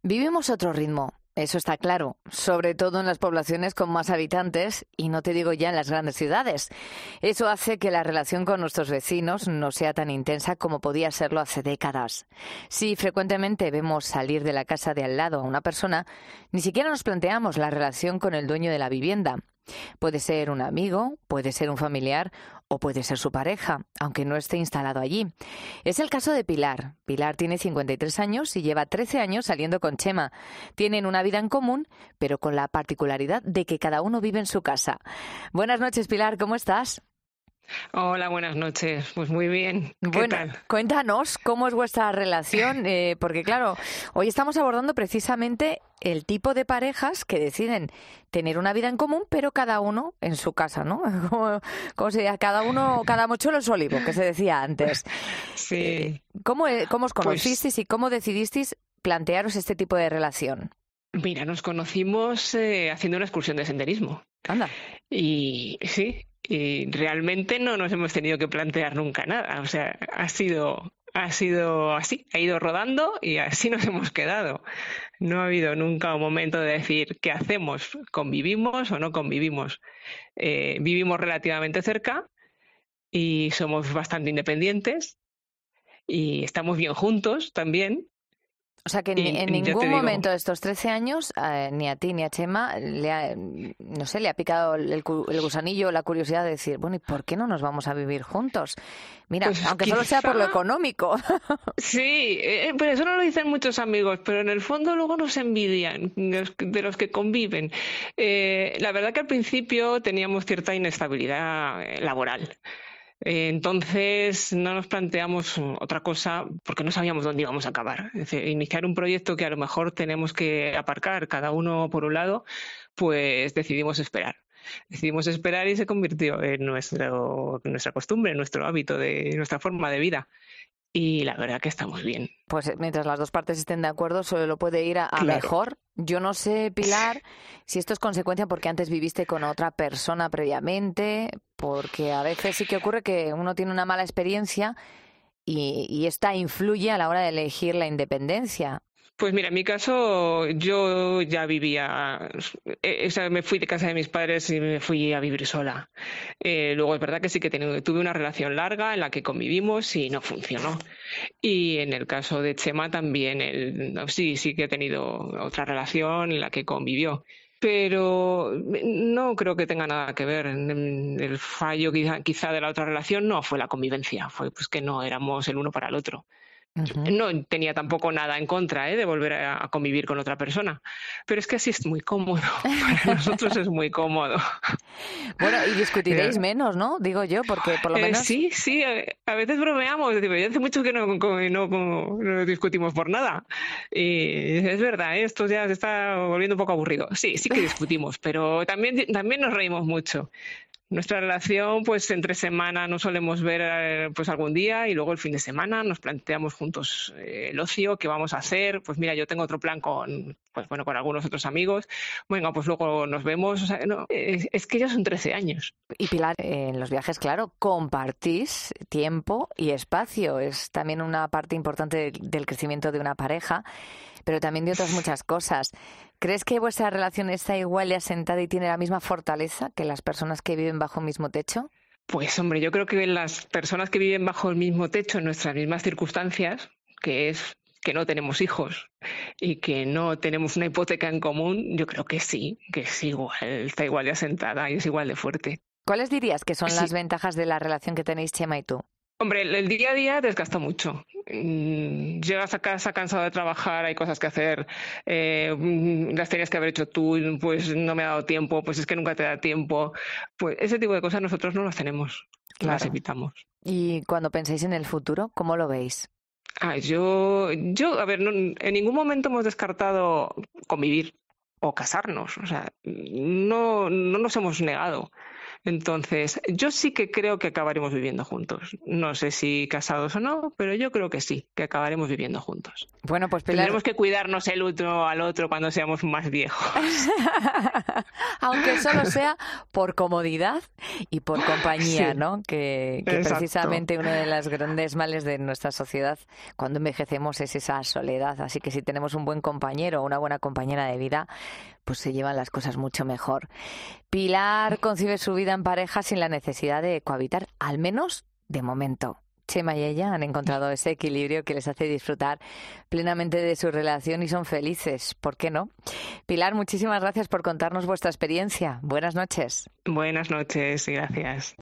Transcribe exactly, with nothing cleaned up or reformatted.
Vivimos otro ritmo, eso está claro, sobre todo en las poblaciones con más habitantes y no te digo ya en las grandes ciudades. Eso hace que la relación con nuestros vecinos no sea tan intensa como podía serlo hace décadas. Si frecuentemente vemos salir de la casa de al lado a una persona, ni siquiera nos planteamos la relación con el dueño de la vivienda. Puede ser un amigo, puede ser un familiar o puede ser su pareja, aunque no esté instalado allí. Es el caso de Pilar. Pilar tiene cincuenta y tres años y lleva trece años saliendo con Chema. Tienen una vida en común, pero con la particularidad de que cada uno vive en su casa. Buenas noches, Pilar, ¿cómo estás? Hola, buenas noches. Pues muy bien. ¿Qué Bueno, tal? cuéntanos cómo es vuestra relación, eh, porque claro, hoy estamos abordando precisamente el tipo de parejas que deciden tener una vida en común, pero cada uno en su casa, ¿no? Como, como se cada uno, cada mochuelo en su olivo, que se decía antes. Eh, Sí, ¿cómo, eh, cómo os pues conocisteis y cómo decidisteis plantearos este tipo de relación? mira, nos conocimos eh, haciendo una excursión de senderismo. Anda. Y sí, y realmente no nos hemos tenido que plantear nunca nada. O sea, ha sido, ha sido así, ha ido rodando y así nos hemos quedado. No ha habido nunca un momento de decir qué hacemos, convivimos o no convivimos. Eh, vivimos relativamente cerca y somos bastante independientes y estamos bien juntos también. O sea que en, Y en ya te ningún digo, momento de estos trece años, eh, ni a ti ni a Chema, le ha, no sé, le ha picado el, cu- el gusanillo, la curiosidad de decir, bueno, ¿y por qué no nos vamos a vivir juntos? Mira, pues aunque solo sea por lo quizá económico. sí, eh, pero eso no lo dicen muchos amigos, pero en el fondo luego nos envidian los- de los que conviven. Eh, la verdad que al principio teníamos cierta inestabilidad eh, laboral. Eh, Entonces no nos planteamos otra cosa porque no sabíamos dónde íbamos a acabar. Es decir, iniciar un proyecto que a lo mejor tenemos que aparcar cada uno por un lado, pues decidimos esperar. Decidimos esperar y se convirtió en nuestro, en nuestra costumbre, en nuestro hábito, de nuestra forma de vida. Y la verdad que estamos bien. Pues eh, mientras las dos partes estén de acuerdo, solo lo puede ir a, a Claro. mejor. Yo no sé, Pilar, si esto es consecuencia porque antes viviste con otra persona previamente, porque a veces sí que ocurre que uno tiene una mala experiencia y, y esta influye a la hora de elegir la independencia. Pues mira, en mi caso yo ya vivía, eh, o sea, me fui de casa de mis padres y me fui a vivir sola. Eh, luego es verdad que sí que he tenido- tuve una relación larga en la que convivimos y no funcionó. Y en el caso de Chema también, él, no, sí, sí que he tenido otra relación en la que convivió. Pero no creo que tenga nada que ver. El fallo quizá, quizá de la otra relación no fue la convivencia, fue pues que no éramos el uno para el otro. Ujú. No tenía tampoco nada en contra, ¿eh?, de volver a, a convivir con otra persona, pero es que así es muy cómodo, para nosotros es muy cómodo. Bueno, y discutiréis Mira, menos, ¿no? Digo yo, porque por lo eh, menos, sí, sí, a, a veces bromeamos, digo, ya hace mucho que no, co- no, co- no discutimos por nada. Y es verdad, ¿eh?, esto ya se está volviendo un poco aburrido. Sí, sí que discutimos, pero también, también nos reímos mucho. Nuestra relación, pues entre semana nos solemos ver eh, pues algún día y luego el fin de semana nos planteamos juntos eh, el ocio, qué vamos a hacer. Pues mira, yo tengo otro plan con, pues bueno, con algunos otros amigos. Venga, pues luego nos vemos. O sea, no, es, es que ya son trece años. y Pilar, en los viajes, claro, compartís tiempo y espacio. Es también una parte importante del del crecimiento de una pareja, pero también de otras muchas cosas. ¿Crees que vuestra relación está igual de asentada y tiene la misma fortaleza que las personas que viven bajo un mismo techo? Pues hombre, yo creo que las personas que viven bajo el mismo techo en nuestras mismas circunstancias, que es que no tenemos hijos y que no tenemos una hipoteca en común, yo creo que sí, que es igual, está igual de asentada y es igual de fuerte. ¿Cuáles dirías que son las Sí, ventajas de la relación que tenéis Chema y tú? hombre, el, el día a día desgasta mucho. Mm, Llegas a casa cansado de trabajar, hay cosas que hacer, eh, mm, las tenías que haber hecho tú, pues no me ha dado tiempo, pues es que nunca te da tiempo. Pues ese tipo de cosas nosotros no las tenemos, las Claro. evitamos. Y cuando pensáis en el futuro, ¿cómo lo veis? Ah, yo, yo, a ver, no- en ningún momento hemos descartado convivir o casarnos, o sea, no, no nos hemos negado. Entonces, yo sí que creo que acabaremos viviendo juntos. No sé si casados o no, pero yo creo que sí, que acabaremos viviendo juntos. Bueno, pues Pilar... Tendremos que cuidarnos el uno al otro cuando seamos más viejos. Aunque solo sea por comodidad y por compañía, Sí, ¿no? Que, que exacto. precisamente uno de los grandes males de nuestra sociedad cuando envejecemos es esa soledad. Así que si tenemos un buen compañero o una buena compañera de vida, pues se llevan las cosas mucho mejor. Pilar concibe su vida en pareja sin la necesidad de cohabitar, al menos de momento. Chema y ella han encontrado ese equilibrio que les hace disfrutar plenamente de su relación y son felices. ¿Por qué no? Pilar, muchísimas gracias por contarnos vuestra experiencia. Buenas noches. Buenas noches y gracias.